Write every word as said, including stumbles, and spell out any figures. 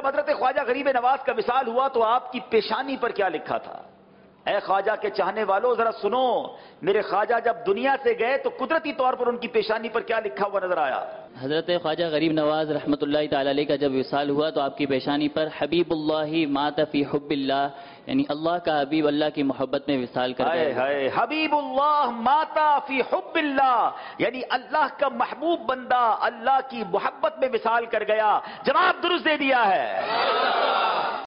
जब हजरत ख्वाजा गरीब नवाज का विसाल हुआ तो आपकी पेशानी पर क्या लिखा था? ऐ ख्वाजा के चाहने वालों जरा सुनो, मेरे ख्वाजा जब दुनिया से गए तो कुदरती तौर पर उनकी पेशानी पर क्या लिखा हुआ नजर आया? हजरत ख्वाजा गरीब नवाज रहमतुल्लाहि ताला अलैह का जब विसाल हुआ तो आपकी पेशानी पर हबीबुल्लाहि मात फी हुब्बिल्लाह, यानी अल्लाह का हबीब अल्लाह की मोहब्बत में विसाल कर गए। हाय हबीबुल्लाह माता फी हुब्बिल्लाह, यानी अल्लाह का महबूब बंदा अल्लाह की मोहब्बत में विसाल कर गया। जवाब दुरुस्त दे दिया है।